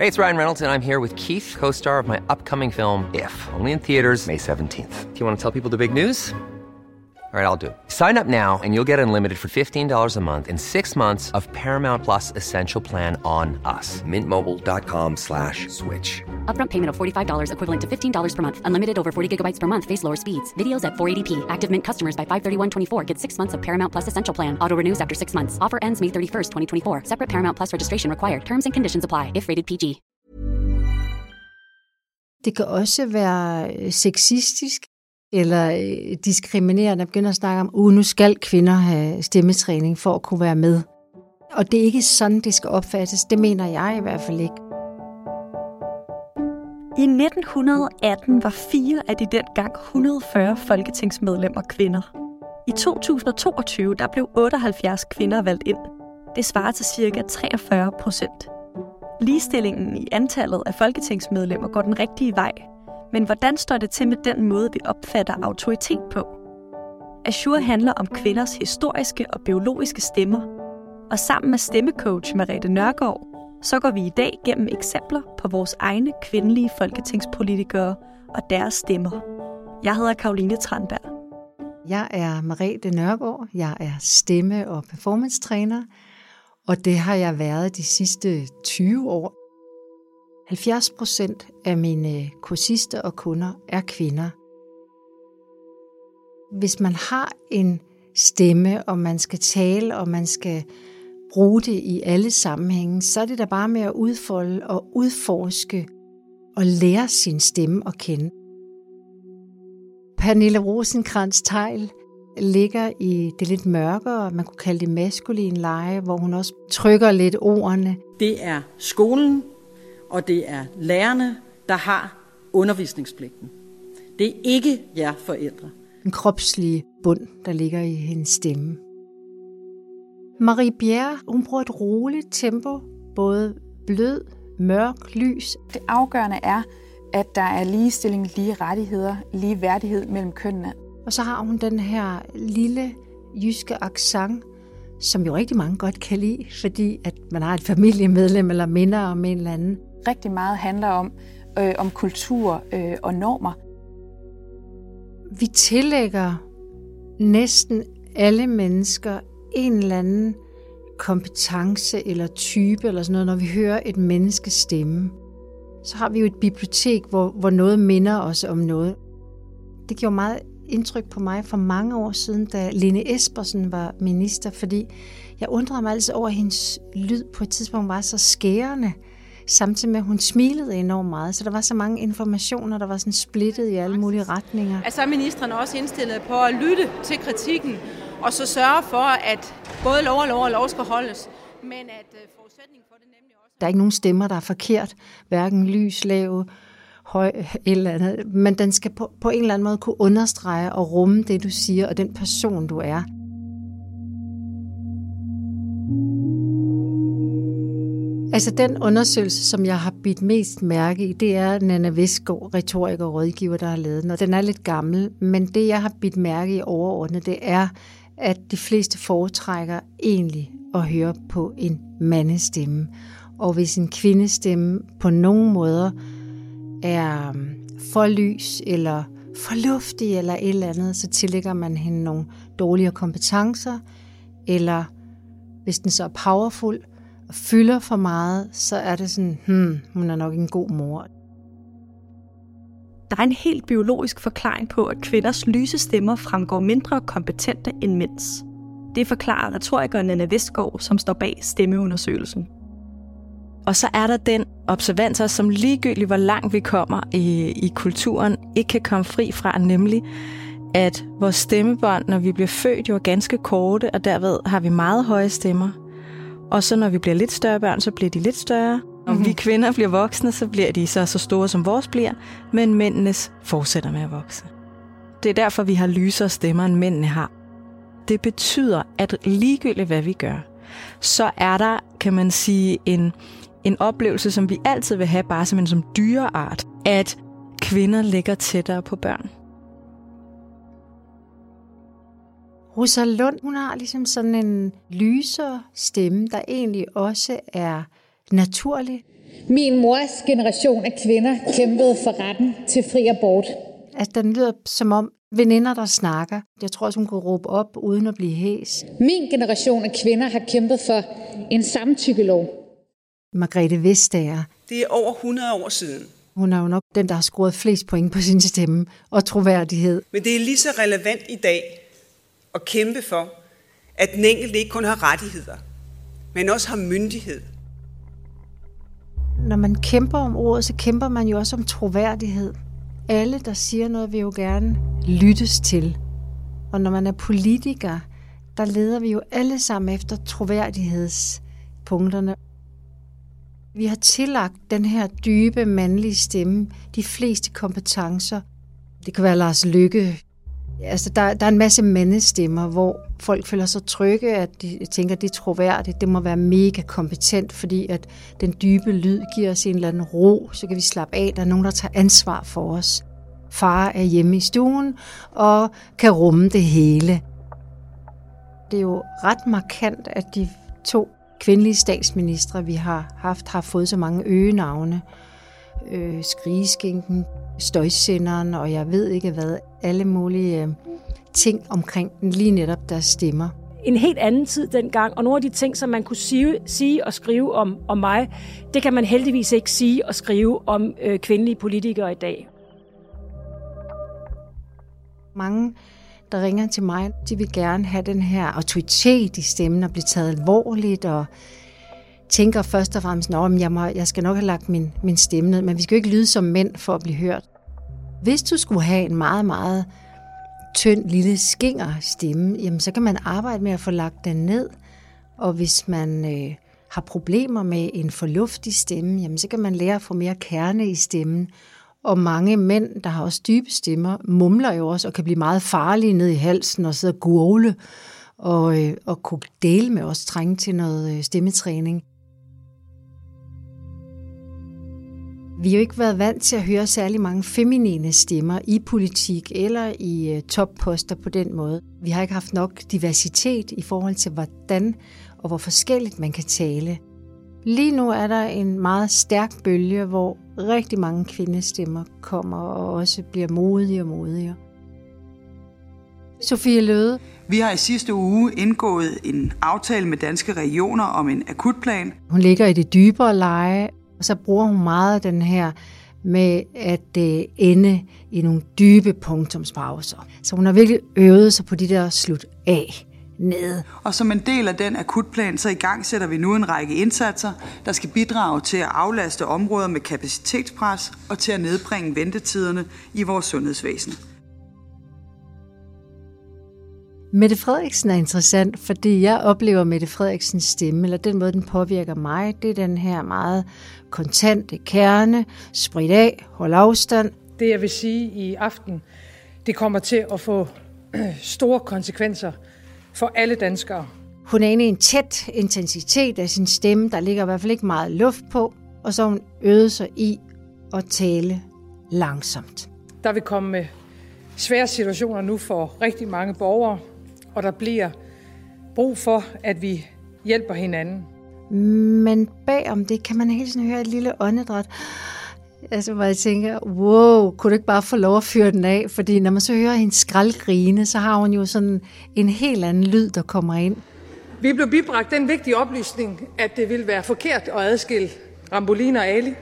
Hey, it's Ryan Reynolds, and I'm here with Keith, co-star of my upcoming film, If, only in theaters May 17th. Do you want to tell people the big news? All right, I'll do it. Sign up now and you'll get unlimited for $15 a month and 6 months of Paramount Plus Essential Plan on us. MintMobile.com/switch. Upfront payment of $45 equivalent to $15 per month. Unlimited over 40 gigabytes per month. Face lower speeds. Videos at 480p. Active Mint customers by 531.24 get 6 months of Paramount Plus Essential Plan. Auto renews after 6 months. Offer ends May 31st, 2024. Separate Paramount Plus registration required. Terms and conditions apply if rated PG. Det kan også være sexistisk eller diskriminerende at begynde at snakke om, nu skal kvinder have stemmetræning for at kunne være med. Og det er ikke sådan, det skal opfattes. Det mener jeg i hvert fald ikke. I 1918 var 4 af de dengang 140 folketingsmedlemmer kvinder. I 2022 der blev 78 kvinder valgt ind. Det svarer til ca. 43%. Ligestillingen i antallet af folketingsmedlemmer går den rigtige vej. Men hvordan står det til med den måde, vi opfatter autoritet på? Azure handler om kvinders historiske og biologiske stemmer. Og sammen med stemmecoach Merete Nørgaard, så går vi i dag gennem eksempler på vores egne kvindelige folketingspolitikere og deres stemmer. Jeg hedder Caroline Tranberg. Jeg er Merete Nørgaard. Jeg er stemme- og performance-træner. Og det har jeg været de sidste 20 år. 70% af mine kursister og kunder er kvinder. Hvis man har en stemme, og man skal tale, og man skal bruge det i alle sammenhænge, så er det da bare med at udfolde og udforske og lære sin stemme at kende. Pernille Rosenkrantz-Theil ligger i det lidt mørkere, man kunne kalde det maskulin leje, hvor hun også trykker lidt ordene. Det er skolen, og det er lærerne, der har undervisningspligten. Det er ikke jer forældre. En kropslig bund, der ligger i hendes stemme. Marie Bjerre, hun bruger et roligt tempo, både blød, mørk, lys. Det afgørende er, at der er ligestilling, lige rettigheder, lige værdighed mellem kønnene. Og så har hun den her lille jyske accent, som jo rigtig mange godt kan lide, fordi at man har et familiemedlem eller minder om en eller anden. Rigtig meget handler om kultur og normer. Vi tillægger næsten alle mennesker en eller anden kompetence eller type eller sådan noget, når vi hører et menneskes stemme. Så har vi jo et bibliotek, hvor noget minder os om noget. Det gjorde meget indtryk på mig for mange år siden, da Lene Espersen var minister, fordi jeg undrede mig altså over, at hendes lyd på et tidspunkt var så skærende, samtidig med, at hun smilede enormt meget. Så der var så mange informationer, der var sådan splittet i alle mulige retninger. Altså er ministrene også indstillet på at lytte til kritikken, og så sørge for, at både lov og lov skal holdes, men at forudsætningen for det nemlig også... Der er ikke nogen stemmer, der er forkert, hverken lys, lav, høj eller andet, men den skal på en eller anden måde kunne understrege og rumme det, du siger, og den person, du er. Altså den undersøgelse, som jeg har bidt mest mærke i, det er Nanna Vestgaard, retoriker og rådgiver, der har lavet den. Og den er lidt gammel, men det, jeg har bidt mærke i overordnet, det er, at de fleste foretrækker egentlig at høre på en mandestemme. Og hvis en kvindestemme på nogen måder er for lys eller for luftig eller et eller andet, så tillægger man hende nogle dårligere kompetencer. Eller hvis den så er powerful og fylder for meget, så er det sådan, hun er nok en god mor. Der er en helt biologisk forklaring på, at kvinders lyse stemmer fremgår mindre kompetente end mænds. Det forklarer retorikeren Nanna Vestgaard, som står bag stemmeundersøgelsen. Og så er der den observanser, som ligegyldigt hvor langt vi kommer i kulturen, ikke kan komme fri fra, nemlig at vores stemmebånd, når vi bliver født, jo er ganske korte, og derved har vi meget høje stemmer. Og så når vi bliver lidt større børn, så bliver de lidt større. Når vi kvinder bliver voksne, så bliver de så store, som vores bliver, men mændenes fortsætter med at vokse. Det er derfor, vi har lysere stemmer, end mændene har. Det betyder, at ligegyldigt hvad vi gør, så er der, kan man sige, en oplevelse, som vi altid vil have, bare som dyreart, at kvinder ligger tættere på børn. Rosa Lund, hun har ligesom sådan en lyser stemme, der egentlig også er naturlig. Min mors generation af kvinder kæmpede for retten til fri abort. Altså, den lyder som om veninder, der snakker. Jeg tror også, hun kunne råbe op, uden at blive hæs. Min generation af kvinder har kæmpet for en samtykkelov. Margrethe Vestager. Det er over 100 år siden. Hun er jo nok den, der har scoret flest point på sin stemme og troværdighed. Men det er lige så relevant i dag at kæmpe for, at den enkelte ikke kun har rettigheder, men også har myndighed. Når man kæmper om ordet, så kæmper man jo også om troværdighed. Alle, der siger noget, vil jo gerne lyttes til. Og når man er politiker, der leder vi jo alle sammen efter troværdighedspunkterne. Vi har tillagt den her dybe mandlige stemme de fleste kompetencer. Det kan være Lars Løkke. Altså, der er en masse mandestemmer, hvor folk føler sig trygge, at de tænker, at det er troværdigt. Det må være mega kompetent, fordi at den dybe lyd giver os en eller anden ro. Så kan vi slappe af. Der er nogen, der tager ansvar for os. Far er hjemme i stuen og kan rumme det hele. Det er jo ret markant, at de 2 kvindelige statsministre, vi har haft, har fået så mange øgenavne. Skrigeskinken, støjsenderen, og jeg ved ikke hvad, alle mulige ting omkring den, lige netop deres stemmer. En helt anden tid dengang, og nogle af de ting, som man kunne sige og skrive om mig, det kan man heldigvis ikke sige og skrive om kvindelige politikere i dag. Mange, der ringer til mig, de vil gerne have den her autoritet i stemmen og blive taget alvorligt og tænker først og fremmest, at jeg skal nok have lagt min stemme ned, men vi skal jo ikke lyde som mænd for at blive hørt. Hvis du skulle have en meget, meget tynd, lille skinger stemme, jamen, så kan man arbejde med at få lagt den ned, og hvis man har problemer med en fornuftig stemme, jamen, så kan man lære at få mere kerne i stemmen. Og mange mænd, der har også dybe stemmer, mumler jo også og kan blive meget farlige ned i halsen og sidde og gurgle og kunne dele med os, trænge til noget stemmetræning. Vi har jo ikke været vant til at høre særlig mange feminine stemmer i politik eller i topposter på den måde. Vi har ikke haft nok diversitet i forhold til, hvordan og hvor forskelligt man kan tale. Lige nu er der en meget stærk bølge, hvor rigtig mange kvindestemmer kommer og også bliver modigere og modigere. Sofie Løde. Vi har i sidste uge indgået en aftale med Danske Regioner om en akutplan. Hun ligger i det dybere leje, og så bruger hun meget den her med at ende i nogle dybe punktumspauser. Så hun har virkelig øvet sig på de der slut af. Nede. Og som en del af den akutplan, så igangsætter vi nu en række indsatser, der skal bidrage til at aflaste områder med kapacitetspres og til at nedbringe ventetiderne i vores sundhedsvæsen. Mette Frederiksen er interessant, fordi jeg oplever Mette Frederiksens stemme, eller den måde, den påvirker mig, det er den her meget kontante kerne, sprit af, hold afstand. Det jeg vil sige i aften, det kommer til at få store konsekvenser for alle danskere. Hun er inde i en tæt intensitet af sin stemme, der ligger i hvert fald ikke meget luft på, og så hun øvet sig i at tale langsomt. Der vil komme svære situationer nu for rigtig mange borgere, og der bliver brug for, at vi hjælper hinanden. Men bagom det kan man hele tiden høre et lille åndedræt. Altså, hvor jeg tænker, wow, kunne du ikke bare få lov at fyre den af? Fordi når man så hører hende skraldgrine, så har hun jo sådan en helt anden lyd, der kommer ind. Vi blev bibragt den vigtige oplysning, at det ville være forkert at adskille Ramboline og Ali.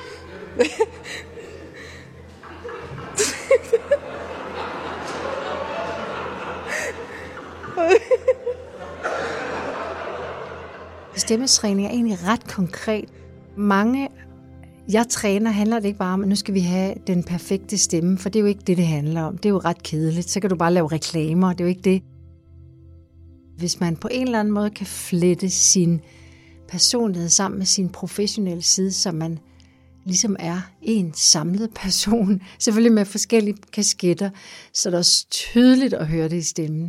Stemmetræning er egentlig ret konkret. Mange jeg træner handler det ikke bare om, at nu skal vi have den perfekte stemme, for det er jo ikke det, det handler om. Det er jo ret kedeligt. Så kan du bare lave reklamer, det er jo ikke det. Hvis man på en eller anden måde kan flette sin personlighed sammen med sin professionelle side, så man ligesom er en samlet person, selvfølgelig med forskellige kasketter, så det er også tydeligt at høre det i stemmen.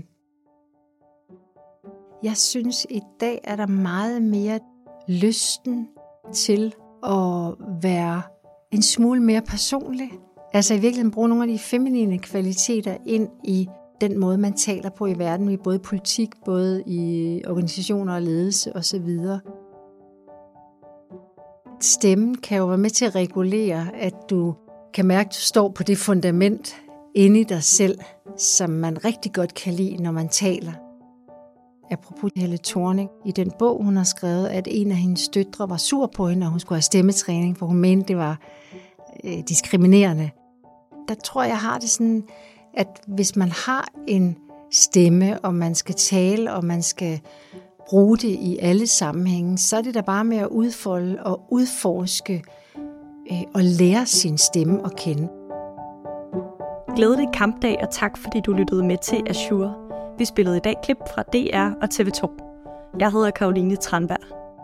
Jeg synes, i dag er der meget mere lysten til at være en smule mere personlig. Altså i virkeligheden bruge nogle af de feminine kvaliteter ind i den måde, man taler på i verden, i både politik, både i organisationer og ledelse osv. stemmen kan jo være med til at regulere, at du kan mærke, at du står på det fundament inde i dig selv, som man rigtig godt kan lide, når man taler. Apropos Helle Thorning, i den bog, hun har skrevet, at en af hendes døtre var sur på hende, når hun skulle have stemmetræning, for hun mente, det var diskriminerende. Der tror jeg har det sådan, at hvis man har en stemme, og man skal tale, og man skal bruge det i alle sammenhænge, så er det da bare med at udfolde og udforske og lære sin stemme at kende. Glædelig kampdag, og tak fordi du lyttede med til Azure. Vi spillede i dag klip fra DR og TV2. Jeg hedder Caroline Tranberg.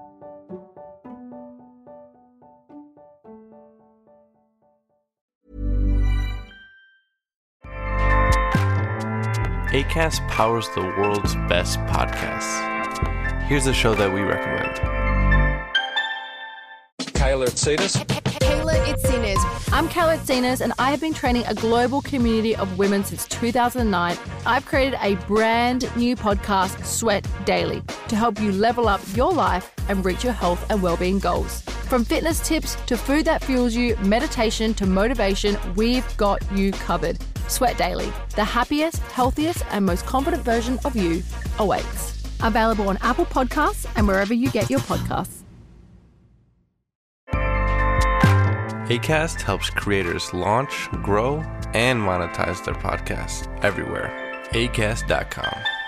Acast powers the world's best podcasts. Here's a show that we recommend. Kayla Itsinas. Kayla Itsinas. I'm Kayla Itsinas, and I have been training a global community of women since 2009. I've created a brand new podcast, Sweat Daily, to help you level up your life and reach your health and well-being goals. From fitness tips to food that fuels you, meditation to motivation, we've got you covered. Sweat Daily, the happiest, healthiest, and most confident version of you awaits. Available on Apple Podcasts and wherever you get your podcasts. Acast helps creators launch, grow, and monetize their podcasts everywhere. Acast.com.